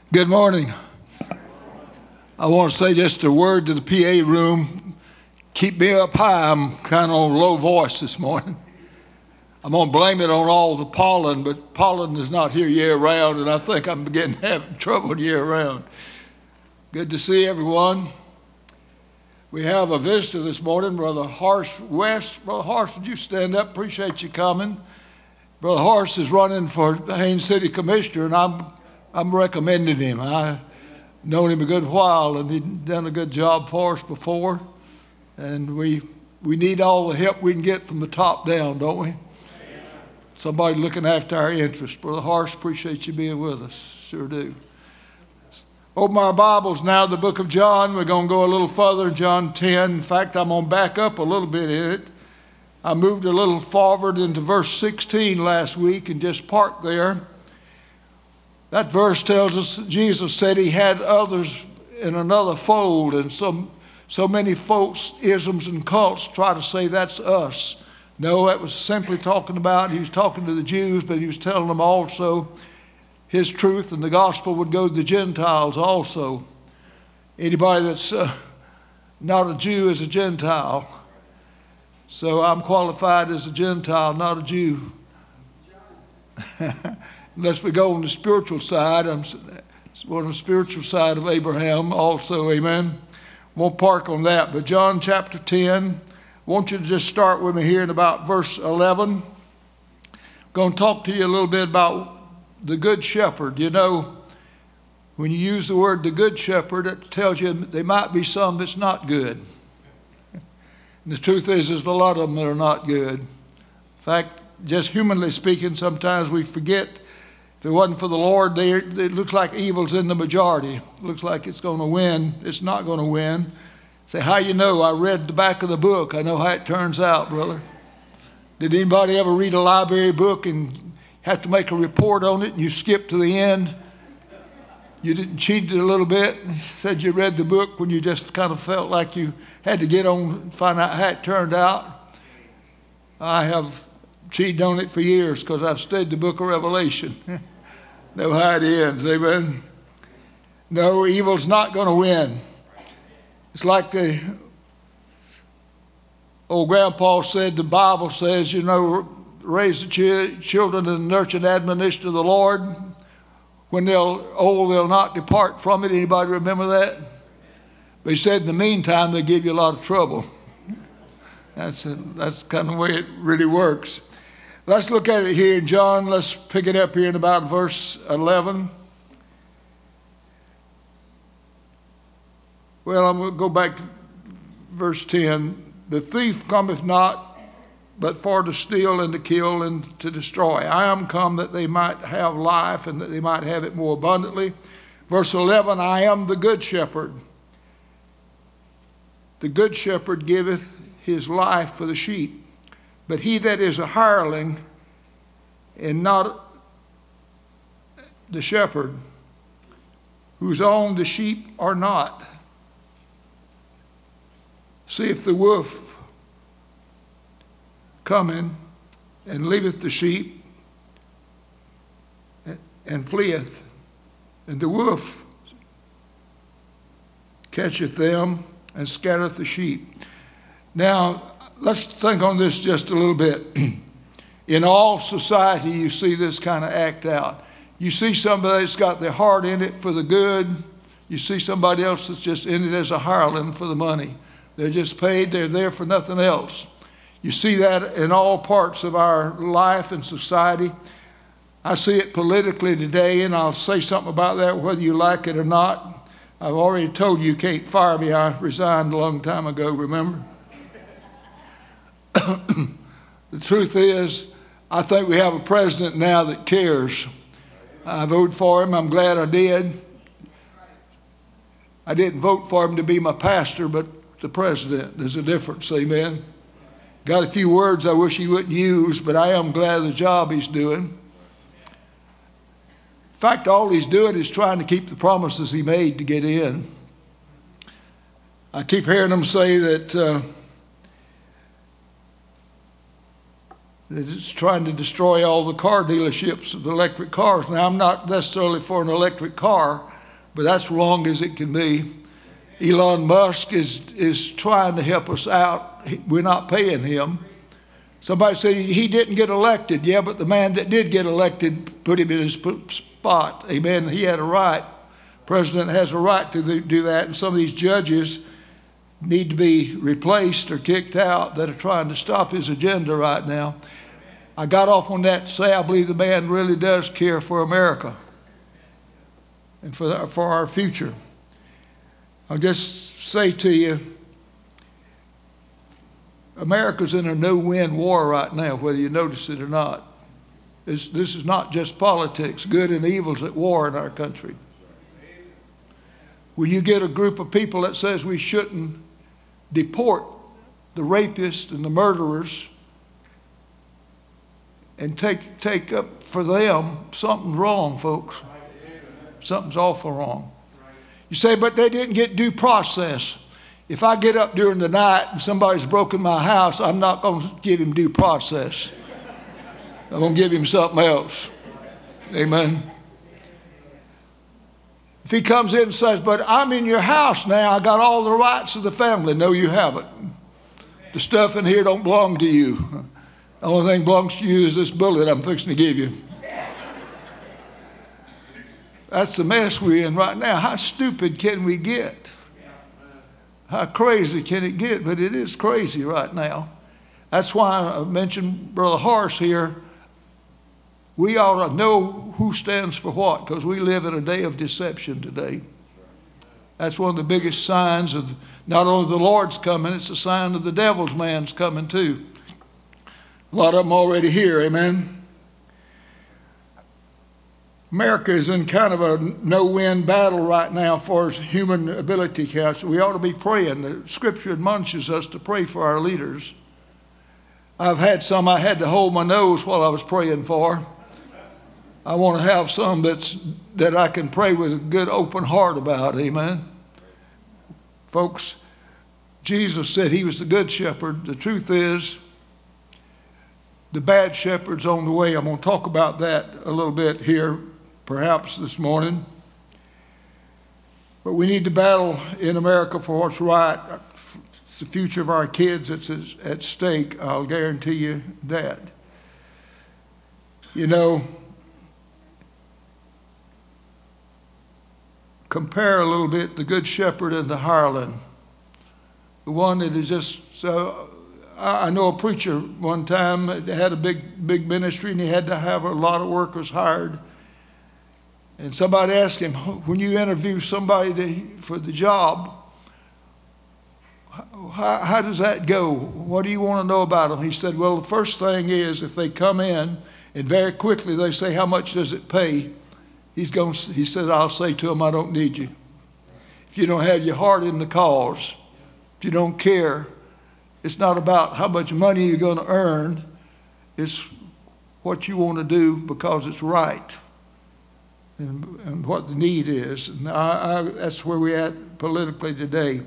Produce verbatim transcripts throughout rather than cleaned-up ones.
Good morning. I want to say just a word to the P A room. Keep me up high. I'm kind of on low voice this morning. I'm going to blame it on all the pollen, but pollen is not here year-round, and I think I'm beginning to have trouble year-round. Good to see everyone. We have a visitor this morning, Brother Horace West. Brother Horace, would you stand up? Appreciate you coming. Brother Horace is running for Haines City Commissioner, and I'm I'm recommending him. I've known him a good while, and he's done a good job for us before. And we we need all the help we can get from the top down, don't we? Somebody looking after our interests. Brother Horace, appreciate you being with us. Sure do. Open our Bibles now to the book of John. We're going to go a little further in John ten. In fact, I'm going to back up a little bit in it. I moved a little forward into verse sixteen last week and just parked there. That verse tells us that Jesus said he had others in another fold, and some, so many folks, isms and cults try to say that's us. No, that was simply talking about, he was talking to the Jews, but he was telling them also his truth and the gospel would go to the Gentiles also. Anybody that's uh, not a Jew is a Gentile. So I'm qualified as a Gentile, not a Jew. Unless we go on the spiritual side, I'm on the spiritual side of Abraham also, amen. Won't park on that, but John chapter ten, I want you to just start with me here in about verse eleven. I'm going to talk to you a little bit about the good shepherd. You know, when you use the word the good shepherd, it tells you there might be some that's not good. And the truth is, there's a lot of them that are not good. In fact, just humanly speaking, sometimes we forget if it wasn't for the Lord, they, it looks like evil's in the majority. It looks like it's going to win. It's not going to win. Say, how you know? I read the back of the book. I know how it turns out, brother. Did anybody ever read a library book and have to make a report on it and you skip to the end? You didn't cheat it a little bit? Said you read the book when you just kind of felt like you had to get on and find out how it turned out? I have cheated on it for years because I've studied the book of Revelation. Know how it ends, amen? No, evil's not going to win. It's like the old grandpa said, the Bible says, you know, raise the ch- children in the nurture and admonition of the Lord. When they're old, they'll not depart from it. Anybody remember that? But he said in the meantime, they give you a lot of trouble. That's, a, that's kind of the way it really works. Let's look at it here in John. Let's pick it up here in about verse eleven. Well, I'm going to go back to verse ten. The thief cometh not, but for to steal and to kill and to destroy. I am come that they might have life and that they might have it more abundantly. Verse eleven, I am the good shepherd. The good shepherd giveth his life for the sheep. But he that is a hireling and not the shepherd, whose own the sheep are not, seeth the wolf coming and leaveth the sheep and fleeth, and the wolf catcheth them and scattereth the sheep. Now, let's think on this just a little bit. In all society, you see this kind of act out. You see somebody that's got their heart in it for the good. You see somebody else that's just in it as a hireling for the money. They're just paid. They're there for nothing else. You see that in all parts of our life and society. I see it politically today, and I'll say something about that whether you like it or not. I've already told you you can't fire me. I resigned a long time ago, remember? The truth is, I think we have a president now that cares. I voted for him. I'm glad I did. I didn't vote for him to be my pastor, but the president. There's a difference, amen? Got a few words I wish he wouldn't use, but I am glad of the job he's doing. In fact, all he's doing is trying to keep the promises he made to get in. I keep hearing him say that uh, it's trying to destroy all the car dealerships of electric cars. Now, I'm not necessarily for an electric car, but that's wrong as it can be. Elon Musk is, is trying to help us out. We're not paying him. Somebody said he didn't get elected. Yeah, but the man that did get elected put him in his spot. Amen. He had a right. President has a right to do that, and some of these judges need to be replaced or kicked out that are trying to stop his agenda right now. I got off on that to say I believe the man really does care for America and for, the, for our future. I'll just say to you, America's in a no-win war right now, whether you notice it or not. This, this is not just politics. Good and evil's at war in our country. When you get a group of people that says we shouldn't deport the rapists and the murderers and take, take up for them, something's wrong, folks. Something's awful wrong. You say, but they didn't get due process. If I get up during the night and somebody's broken my house, I'm not going to give him due process. I'm going to give him something else. Amen. If he comes in and says, but I'm in your house now, I got all the rights of the family. No, you haven't. The stuff in here don't belong to you. The only thing belongs to you is this bullet I'm fixing to give you. That's the mess we're in right now. How stupid can we get? How crazy can it get? But it is crazy right now. That's why I mentioned Brother Horace here. We ought to know who stands for what, because we live in a day of deception today. That's one of the biggest signs of not only the Lord's coming, it's a sign of the devil's man's coming too. A lot of them already here, amen. America is in kind of a no-win battle right now for human ability counts. We ought to be praying. The Scripture admonishes us to pray for our leaders. I've had some I had to hold my nose while I was praying for. I want to have some that's, that I can pray with a good open heart about, amen. Folks, Jesus said he was the good shepherd. The truth is, the bad shepherd's on the way. I'm going to talk about that a little bit here, perhaps this morning. But we need to battle in America for what's right. It's the future of our kids that's at stake, I'll guarantee you that. You know, compare a little bit the good shepherd and the hireling. The one that is just so... I know a preacher one time had a big, big ministry, and he had to have a lot of workers hired. And somebody asked him, when you interview somebody to, for the job, how, how does that go? What do you want to know about them? He said, well, the first thing is if they come in and very quickly they say, how much does it pay? He's going, he said, I'll say to them, I don't need you. If you don't have your heart in the cause, if you don't care, it's not about how much money you're going to earn. It's what you want to do because it's right and, and what the need is. And I, I, that's where we're at politically today.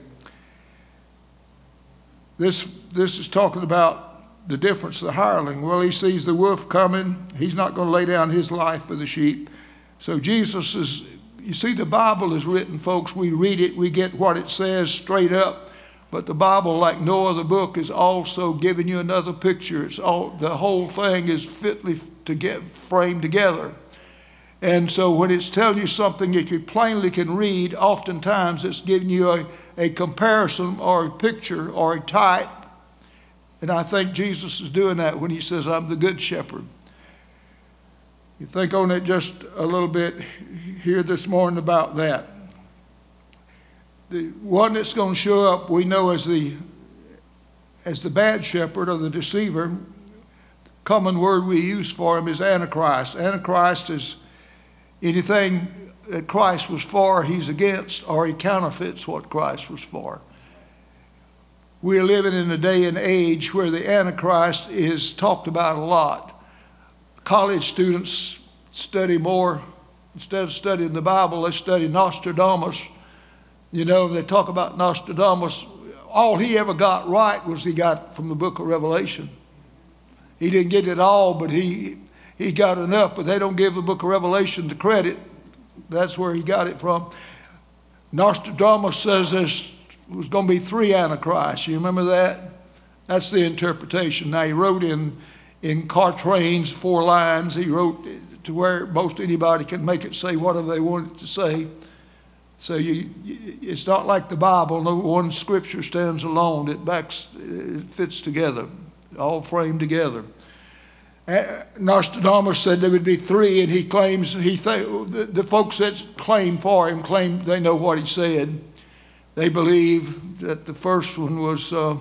This, this is talking about the difference of the hireling. Well, he sees the wolf coming. He's not going to lay down his life for the sheep. So Jesus is, you see, the Bible is written, folks. We read it. We get what it says straight up. But the Bible, like no other book, is also giving you another picture. It's all, the whole thing is fitly to get framed together. And so when it's telling you something that you plainly can read, oftentimes it's giving you a, a comparison or a picture or a type. And I think Jesus is doing that when he says, I'm the good shepherd. You think on it just a little bit here this morning about that. The one that's going to show up, we know as the, as the bad shepherd or the deceiver. Common word we use for him is Antichrist. Antichrist is anything that Christ was for, he's against, or he counterfeits what Christ was for. We're living in a day and age where the Antichrist is talked about a lot. College students study more, instead of studying the Bible, they study Nostradamus. You know, they talk about Nostradamus. All he ever got right was he got from the book of Revelation. He didn't get it all, but he, he got enough. But they don't give the book of Revelation the credit That's where he got it from. Nostradamus says there's was going to be three Antichrists. You remember that? That's the interpretation. Now, he wrote in, in quatrains, four lines. He wrote to where most anybody can make it say whatever they want it to say. So you, it's not like the Bible. No one scripture stands alone. It backs, it fits together, all framed together. Nostradamus said there would be three, and he claims, he th- the, the folks that claim for him claim they know what he said. They believe that the first one was, uh,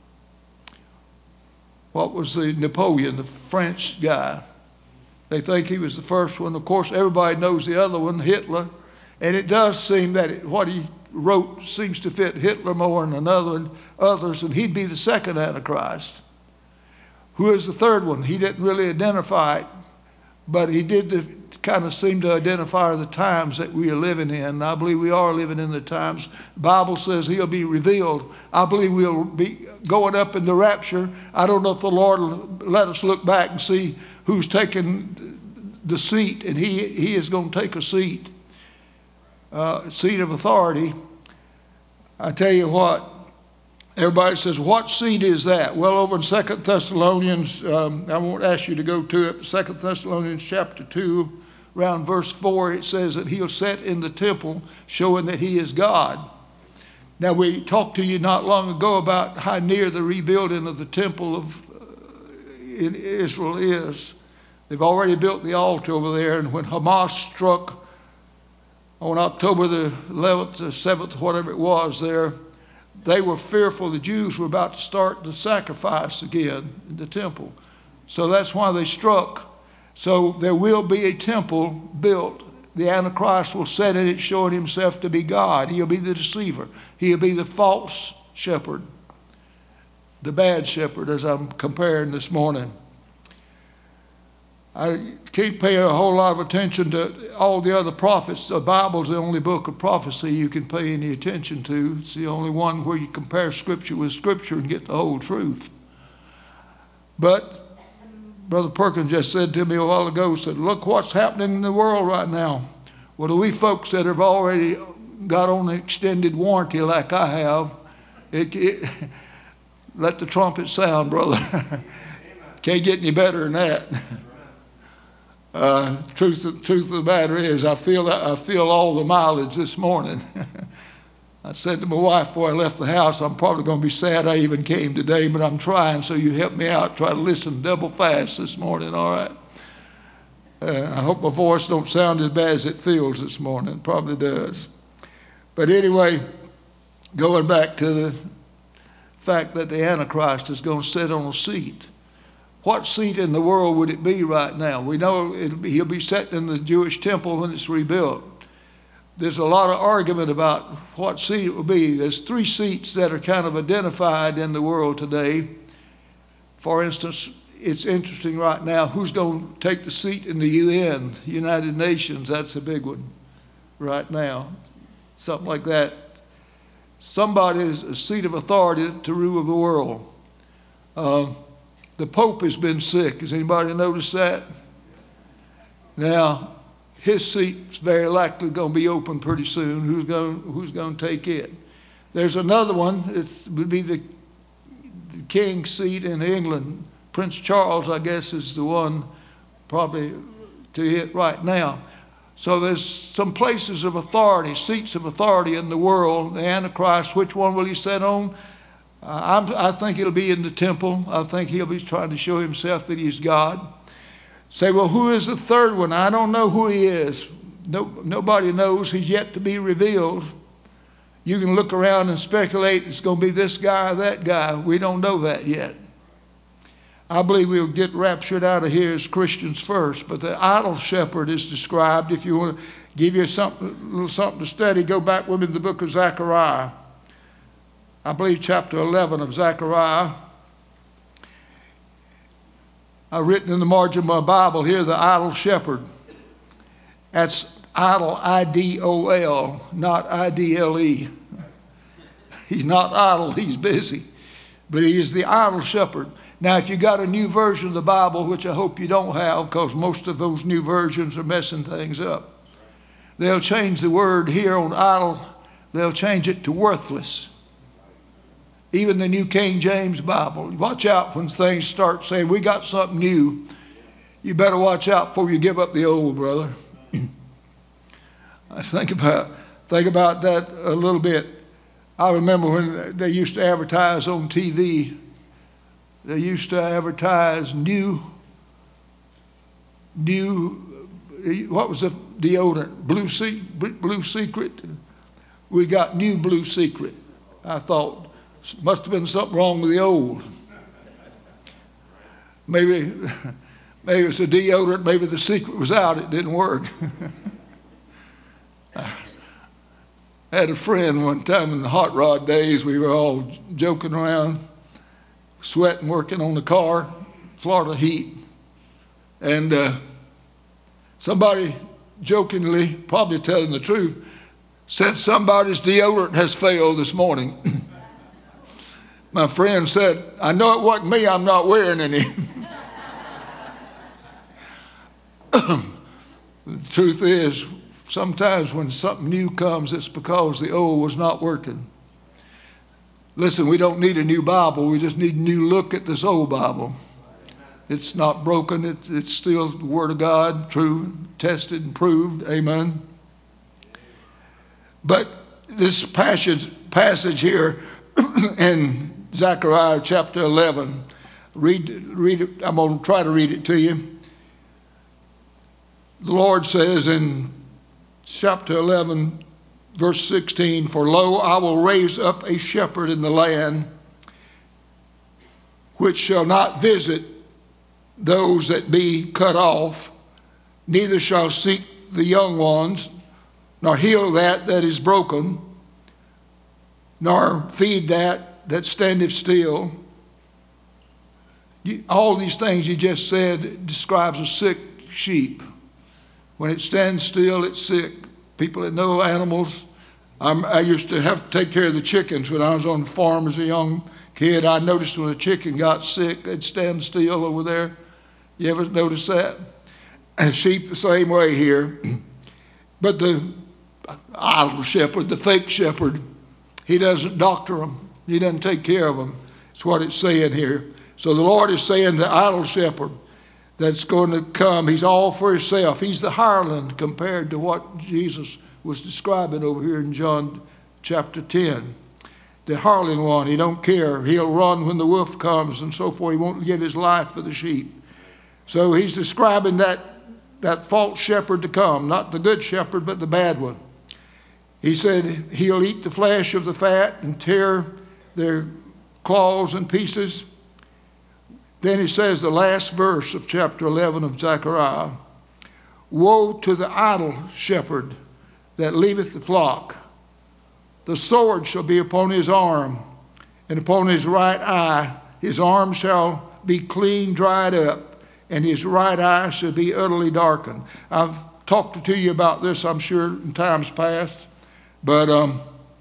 what was the Napoleon, the French guy. They think he was the first one. Of course, everybody knows the other one, Hitler. And it does seem that it, what he wrote seems to fit Hitler more than another and others, and he'd be the second Antichrist. Who is the third one? He didn't really identify it, but he did kind of seem to identify the times that we are living in. And I believe we are living in the times. The Bible says he'll be revealed. I believe we'll be going up in the rapture. I don't know if the Lord will let us look back and see who's taking the seat, and he, he is going to take a seat, uh, seat of authority. I tell you what, everybody says, what seed is that? Well, over in Second Thessalonians, um, I won't ask you to go to it, but Second Thessalonians chapter two, around verse four, it says that he'll sit in the temple, showing that he is God. Now, we talked to you not long ago about how near the rebuilding of the temple of uh, in Israel is. They've already built the altar over there, and when Hamas struck on October the eleventh, the seventh, whatever it was there, they were fearful the Jews were about to start the sacrifice again in the temple. So that's why they struck. So there will be a temple built. The Antichrist will set in it, showing himself to be God. He'll be the deceiver. He'll be the false shepherd, the bad shepherd, as I'm comparing this morning. I can't pay a whole lot of attention to all the other prophets. The Bible's the only book of prophecy you can pay any attention to. It's the only one where you compare Scripture with Scripture and get the whole truth. But Brother Perkins just said to me a while ago, said, look what's happening in the world right now. Well, do we folks that have already got on an extended warranty like I have, it, it, let the trumpet sound, brother. Can't get any better than that. Uh, truth, truth of the matter is, I feel I feel all the mileage this morning. I said to my wife before I left the house, I'm probably going to be sad I even came today, but I'm trying, so you help me out. Try to listen double fast this morning, all right? Uh, I hope my voice don't sound as bad as it feels this morning. It probably does. But anyway, going back to the fact that the Antichrist is going to sit on a seat. What seat in the world would it be right now? We know it'll be, he'll be sitting in the Jewish temple when it's rebuilt. There's a lot of argument about what seat it will be. There's three seats that are kind of identified in the world today. For instance, it's interesting right now, who's going to take the seat in the U N, United Nations? That's a big one right now. Something like that. Somebody's a seat of authority to rule the world. Uh, The Pope has been sick. Has anybody noticed that? Now, his seat's very likely going to be open pretty soon. Who's going, who's going to take it? There's another one. It would be the, the king's seat in England. Prince Charles, I guess, is the one probably to hit right now. So there's some places of authority, seats of authority in the world. The Antichrist, which one will he sit on? Uh, I'm, I think it'll be in the temple. I think he'll be trying to show himself that he's God. Say, well, who is the third one? I don't know who he is. No, nobody knows. He's yet to be revealed. You can look around and speculate it's going to be this guy or that guy. We don't know that yet. I believe we'll get raptured out of here as Christians first. But the idol shepherd is described. If you want to give you something, a little something to study, go back with me to the book of Zechariah. I believe chapter eleven of Zechariah. I've written in the margin of my Bible here, the idol shepherd. That's idol, I D O L, not I D L E. He's not idle, he's busy. But he is the idol shepherd. Now, if you got a new version of the Bible, which I hope you don't have, because most of those new versions are messing things up. They'll change the word here on idle, they'll change it to worthless. Even the New King James Bible. Watch out when things start saying, we got something new. You better watch out before you give up the old, brother. I think about, think about that a little bit. I remember when they used to advertise on T V, they used to advertise new, new, what was the deodorant? Blue, Se- Blue Secret. We got new Blue Secret. I thought, must have been something wrong with the old. Maybe, maybe it was a deodorant, maybe the secret was out, it didn't work. I had a friend one time in the hot rod days, we were all joking around, sweating, working on the car, Florida heat. And uh, somebody jokingly, probably telling the truth, said somebody's deodorant has failed this morning. My friend said, I know it wasn't me, I'm not wearing any. The truth is, sometimes when something new comes, it's because the old was not working. Listen, we don't need a new Bible, we just need a new look at this old Bible. It's not broken, it's, it's still the Word of God, true, tested and proved, amen. But this passage, passage here in Zechariah chapter eleven, read, read it, I'm going to try to read it to you. The Lord says in chapter eleven, verse sixteen, for lo, I will raise up a shepherd in the land, which shall not visit those that be cut off, neither shall seek the young ones, nor heal that that is broken, nor feed that that standeth still. You, all these things you just said describes a sick sheep. When it stands still, it's sick. People that know animals, I'm, I used to have to take care of the chickens when I was on the farm as a young kid. I noticed when a chicken got sick, they'd stand still over there. You ever notice that? And sheep the same way here. But the idle shepherd, the fake shepherd, he doesn't doctor them. He doesn't take care of them. That's what it's saying here. So the Lord is saying the idle shepherd that's going to come, he's all for himself. He's the hireling compared to what Jesus was describing over here in John chapter ten. The hireling one, he don't care. He'll run when the wolf comes and so forth. He won't give his life for the sheep. So he's describing that, that false shepherd to come, not the good shepherd, but the bad one. He said he'll eat the flesh of the fat and tear their claws in pieces. Then he says the last verse of chapter eleven of Zechariah, woe to the idle shepherd that leaveth the flock. The sword shall be upon his arm, and upon his right eye. His arm shall be clean dried up, and his right eye shall be utterly darkened. I've talked to you about this, I'm sure, in times past, but um,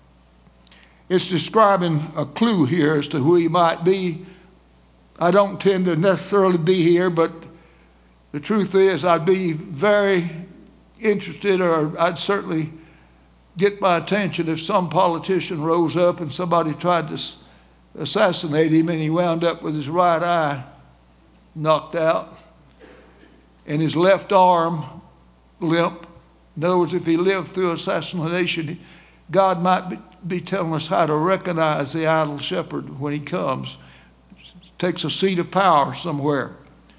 it's describing a clue here as to who he might be. I don't tend to necessarily be here, but the truth is I'd be very interested, or I'd certainly get my attention if some politician rose up and somebody tried to assassinate him and he wound up with his right eye knocked out and his left arm limp. In other words, if he lived through assassination, God might be, be telling us how to recognize the idle shepherd when he comes. Takes a seat of power somewhere.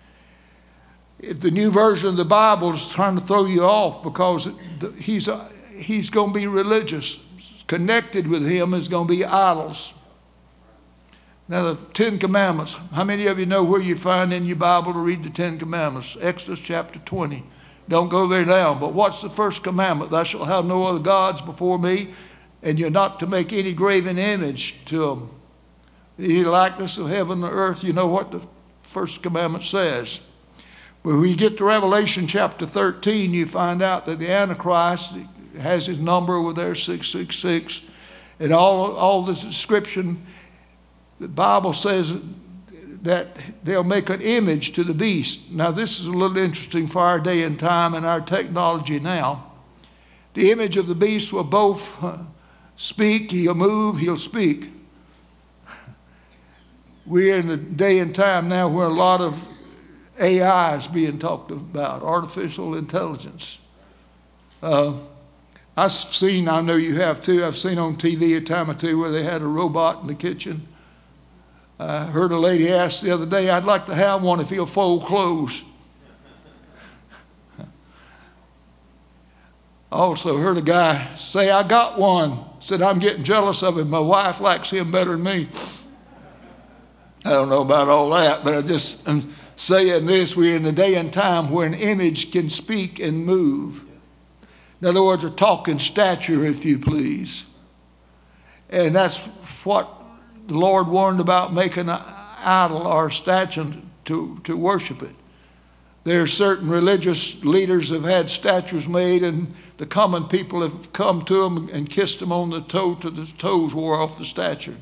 If the new version of the Bible is trying to throw you off because he's, he's going to be religious, connected with him is going to be idols. Now the Ten Commandments, how many of you know where you find in your Bible to read the Ten Commandments? Exodus chapter twenty. Don't go there now, but what's the first commandment? Thou shalt have no other gods before me, and you're not to make any graven image to them. The likeness of heaven and earth, you know what the first commandment says. But when you get to Revelation chapter thirteen, you find out that the Antichrist has his number over there, six six six. And all, all this description, the Bible says that they'll make an image to the beast. Now this is a little interesting for our day and time and our technology now. The image of the beast will both uh, speak, he'll move, he'll speak. We're in a day and time now where a lot of A I is being talked about, artificial intelligence. Uh, I've seen, I know you have too, I've seen on T V a time or two where they had a robot in the kitchen. I heard a lady ask the other day, I'd like to have one if he'll fold clothes. I also heard a guy say, I got one. Said, I'm getting jealous of him. My wife likes him better than me. I don't know about all that, but I just am saying this. We're in the day and time where an image can speak and move. In other words, a talking statue, if you please. And that's what the Lord warned about, making an idol or a statue to, to worship it. There are certain religious leaders have had statues made, and the common people have come to them and kissed them on the toe till the toes wore off the statue.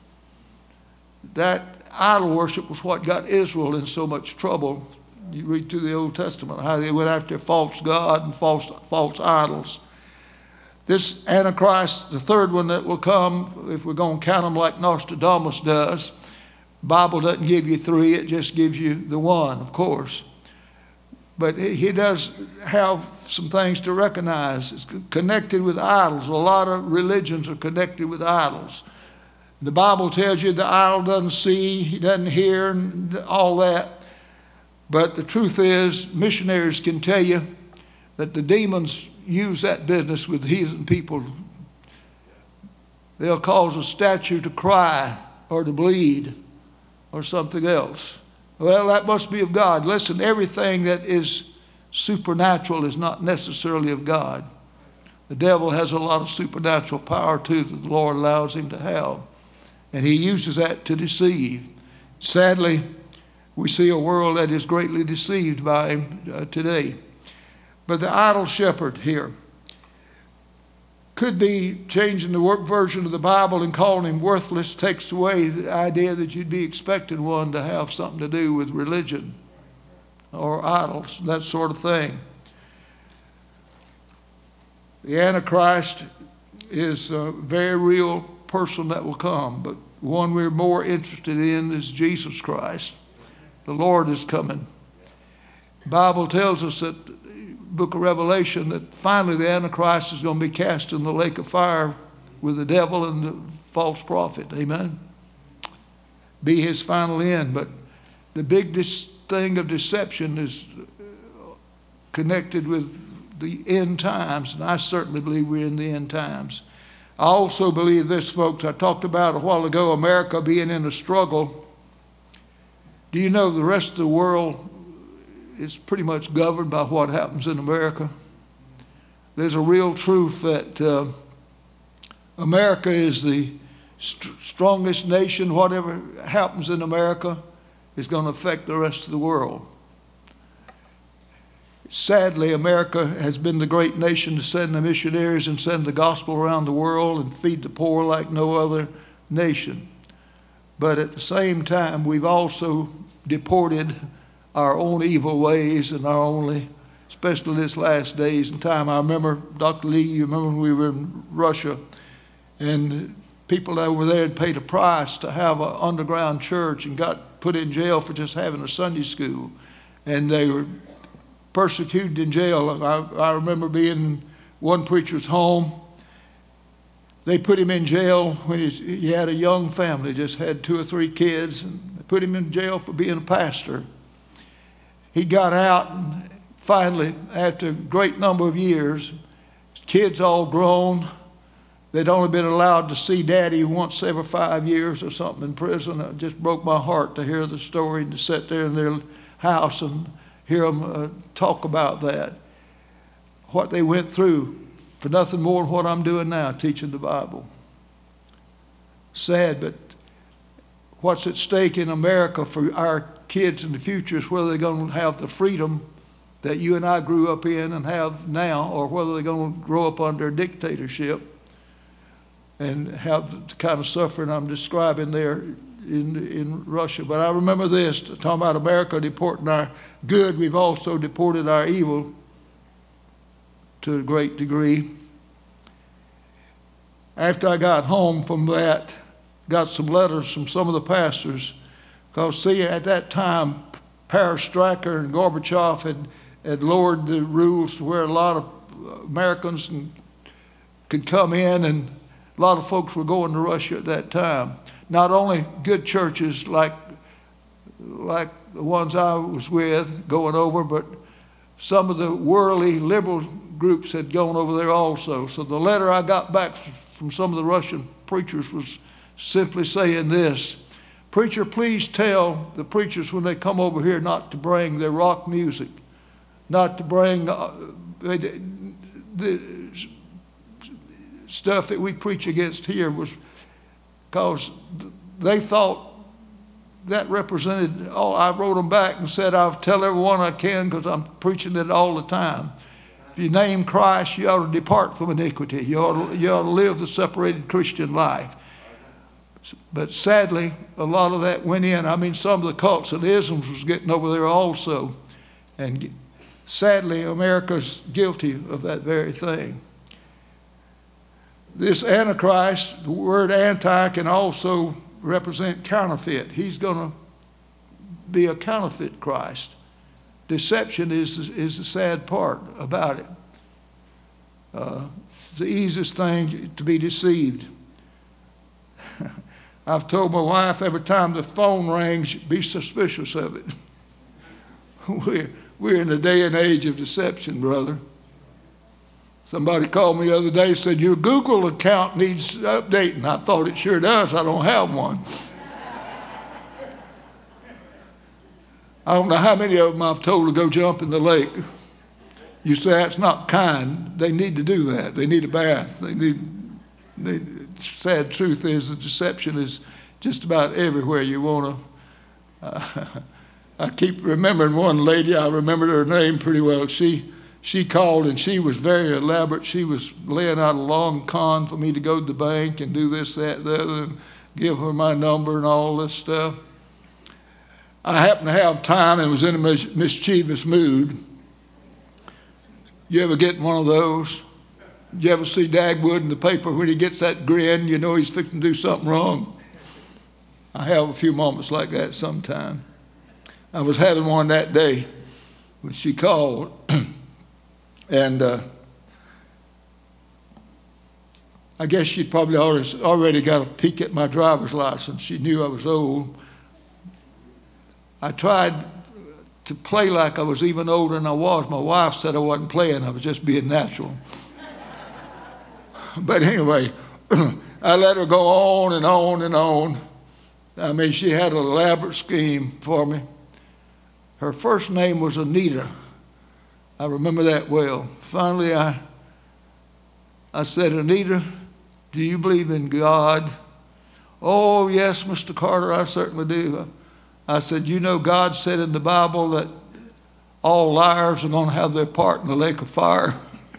That idol worship was what got Israel in so much trouble. You read through the Old Testament, how they went after false God and false, false idols. This Antichrist, the third one that will come, if we're going to count them like Nostradamus does, the Bible doesn't give you three, it just gives you the one, of course. But he does have some things to recognize. It's connected with idols. A lot of religions are connected with idols. The Bible tells you the idol doesn't see, he doesn't hear, and all that. But the truth is, missionaries can tell you that the demons use that business with heathen people. They'll cause a statue to cry or to bleed or something else. Well, that must be of God. Listen, everything that is supernatural is not necessarily of God. The devil has a lot of supernatural power too that the Lord allows him to have. And he uses that to deceive. Sadly, we see a world that is greatly deceived by him uh, today. But the idol shepherd here could be changing the work version of the Bible and calling him worthless, takes away the idea that you'd be expecting one to have something to do with religion or idols, that sort of thing. The Antichrist is a very real person that will come, but one we're more interested in is Jesus Christ. The Lord is coming. The Bible tells us that book of Revelation that finally the Antichrist is going to be cast in the lake of fire with the devil and the false prophet. Amen. Be his final end. But the big thing of deception is connected with the end times, and I certainly believe we're in the end times. I also believe this, folks. I talked about a while ago America being in a struggle. Do you know the rest of the world is pretty much governed by what happens in America? There's a real truth that uh, America is the st- strongest nation. Whatever happens in America is going to affect the rest of the world. Sadly, America has been the great nation to send the missionaries and send the gospel around the world and feed the poor like no other nation. But at the same time, we've also deported our own evil ways and our only, especially this last days and time. I remember, Doctor Lee, you remember when we were in Russia, and people over there had paid a price to have an underground church and got put in jail for just having a Sunday school. And they were persecuted in jail. I, I remember being in one preacher's home. They put him in jail when he, he had a young family, just had two or three kids, and they put him in jail for being a pastor. He got out, and finally, after a great number of years, his kids all grown. They'd only been allowed to see Daddy once every five years or something in prison. It just broke my heart to hear the story and to sit there in their house and hear them uh, talk about that, what they went through for nothing more than what I'm doing now, teaching the Bible. Sad, but what's at stake in America for our kids in the future is whether they're going to have the freedom that you and I grew up in and have now, or whether they're going to grow up under a dictatorship and have the kind of suffering I'm describing there in, in Russia. But I remember this, talking about America deporting our good, we've also deported our evil to a great degree. after I got home from that, got some letters from some of the pastors, because see, at that time, Perestroika and Gorbachev had, had lowered the rules to where a lot of Americans could come in, and a lot of folks were going to Russia at that time. Not only good churches like, like the ones I was with going over, but some of the worldly liberal groups had gone over there also. So the letter I got back from some of the Russian preachers was simply saying this: preacher, please tell the preachers when they come over here not to bring their rock music, not to bring uh, the, the stuff that we preach against here, was because they thought that represented, oh, I wrote them back and said, I'll tell everyone I can because I'm preaching it all the time. If you name Christ, you ought to depart from iniquity. You ought to, you ought to live the separated Christian life. But sadly, a lot of that went in. I mean, some of the cults and isms was getting over there also. And sadly, America's guilty of that very thing. This Antichrist, the word anti can also represent counterfeit. He's going to be a counterfeit Christ. Deception is, is the sad part about it. Uh, it's the easiest thing to be deceived. I've told my wife every time the phone rings, be suspicious of it. we're, we're in a day and age of deception, brother. Somebody called me the other day and said, your Google account needs updating. I thought it sure does. I don't have one. I don't know how many of them I've told to go jump in the lake. You say that's not kind. They need to do that. They need a bath. They need, they, the sad truth is the deception is just about everywhere you want to. Uh, I keep remembering one lady. I remembered her name pretty well. She She called and she was very elaborate. She was laying out a long con for me to go to the bank and do this, that, the other, and give her my number and all this stuff. I happened to have time and was in a mis- mischievous mood. You ever get one of those? You ever see Dagwood in the paper when he gets that grin, you know he's fixing to do something wrong? I have a few moments like that sometime. I was having one that day when she called. And uh, I guess she'd probably already, already got a peek at my driver's license. She knew I was old. I tried to play like I was even older than I was. My wife said I wasn't playing. I was just being natural. But anyway, I let her go on and on and on. I mean, she had an elaborate scheme for me. Her first name was Anita. I remember that well. Finally, I, I said, Anita, do you believe in God? Oh, yes, Mister Carter, I certainly do. I said, you know, God said in the Bible that all liars are going to have their part in the lake of fire.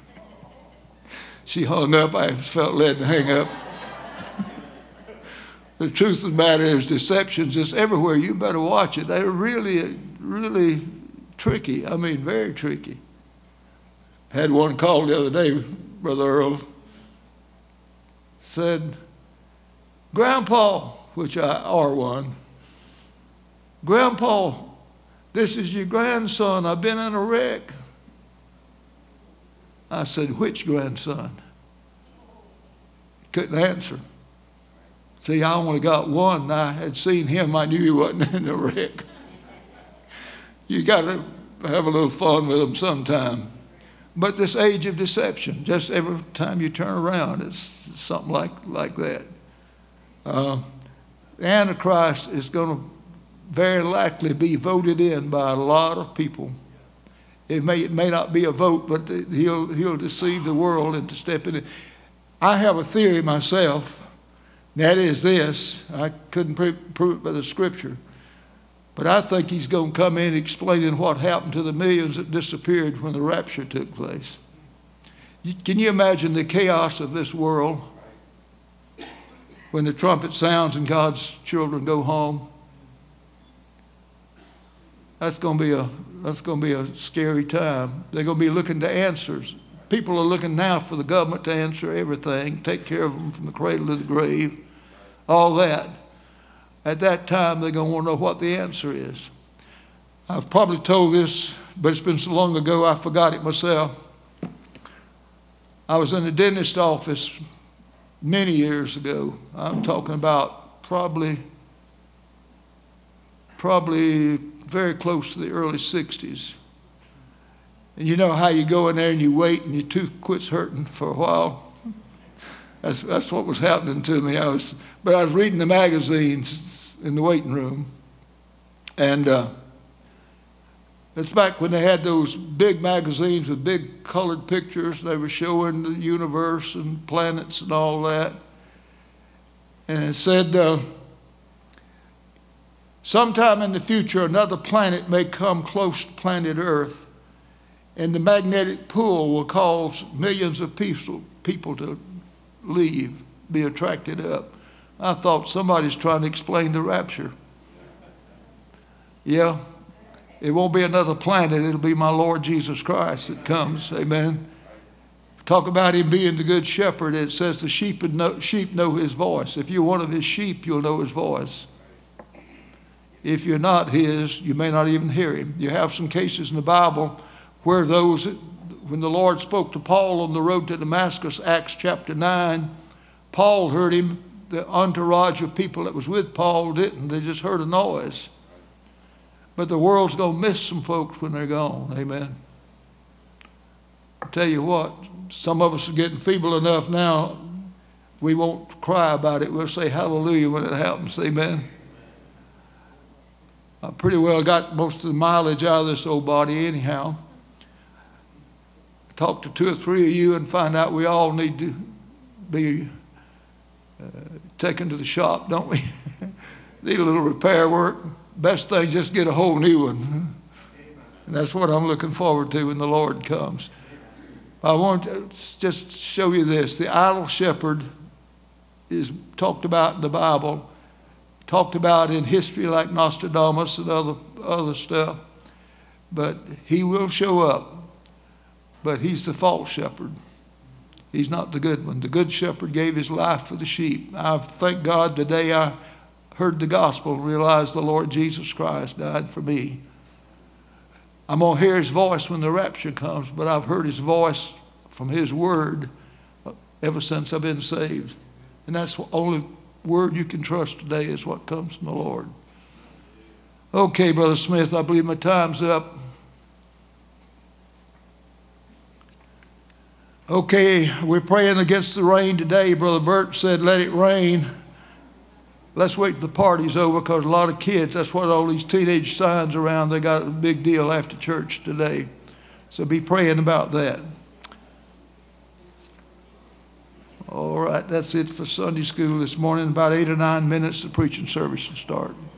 She hung up. I felt led to hang up. The truth of the matter is deception's just everywhere. You better watch it. They're really, really tricky. I mean, very tricky. Had one call the other day, Brother Earl, said, Grandpa, which I are one, Grandpa, this is your grandson. I've been in a wreck. I said, which grandson? Couldn't answer. See, I only got one. I had seen him. I knew he wasn't in a wreck. You got to have a little fun with them sometime. But this age of deception, just every time you turn around, it's something like, like that. Uh, the Antichrist is going to very likely be voted in by a lot of people. It may, it may not be a vote, but he'll, he'll deceive the world into stepping in. I have a theory myself. That is this. I couldn't prove it by the scripture. But I think he's going to come in explaining what happened to the millions that disappeared when the rapture took place. You, can you imagine the chaos of this world when the trumpet sounds and God's children go home? That's going to be a, that's going to be a scary time. They're going to be looking to answers. people are looking now for the government to answer everything, take care of them from the cradle to the grave, all that. At that time, they're going to want to know what the answer is. I've probably told this, but it's been so long ago I forgot it myself. I was in the dentist office many years ago. I'm talking about probably, probably very close to the early sixties. And you know how you go in there and you wait and your tooth quits hurting for a while? That's, that's what was happening to me. I was, but I was reading the magazines in the waiting room. And uh, it's back when they had those big magazines with big colored pictures. They were showing the universe and planets and all that. And it said, uh, sometime in the future, another planet may come close to planet Earth, and the magnetic pull will cause millions of people, people to leave, be attracted up. I thought somebody's trying to explain the rapture. Yeah, it won't be another planet. It'll be my Lord Jesus Christ that comes. Amen. Talk about him being the good shepherd. It says the sheep know, sheep know his voice. If you're one of his sheep, you'll know his voice. If you're not his, you may not even hear him. You have some cases in the Bible where those, when the Lord spoke to Paul on the road to Damascus, Acts chapter nine, Paul heard him. The entourage of people that was with Paul didn't. They just heard a noise. But the world's going to miss some folks when they're gone. Amen. I'll tell you what, some of us are getting feeble enough now, we won't cry about it. We'll say hallelujah when it happens. Amen. I pretty well got most of the mileage out of this old body anyhow. Talk to two or three of you and find out we all need to be uh, taken to the shop, don't we? Need a little repair work. Best thing, just get a whole new one. And that's what I'm looking forward to when the Lord comes. I want to just show you this. The idle shepherd is talked about in the Bible, talked about in history like Nostradamus and other, other stuff. But he will show up. But he's the false shepherd. He's not the good one. The good shepherd gave his life for the sheep. I thank God today I heard the gospel and realized the Lord Jesus Christ died for me. I'm going to hear his voice when the rapture comes, but I've heard his voice from his word ever since I've been saved. And that's the only word you can trust today is what comes from the Lord. Okay, Brother Smith, I believe my time's up. Okay, we're praying against the rain today. Brother Bert said, let it rain. Let's wait till the party's over, because a lot of kids, that's what all these teenage signs around, they got a big deal after church today. So be praying about that. All right, that's it for Sunday school this morning. About eight or nine minutes, the preaching service will start.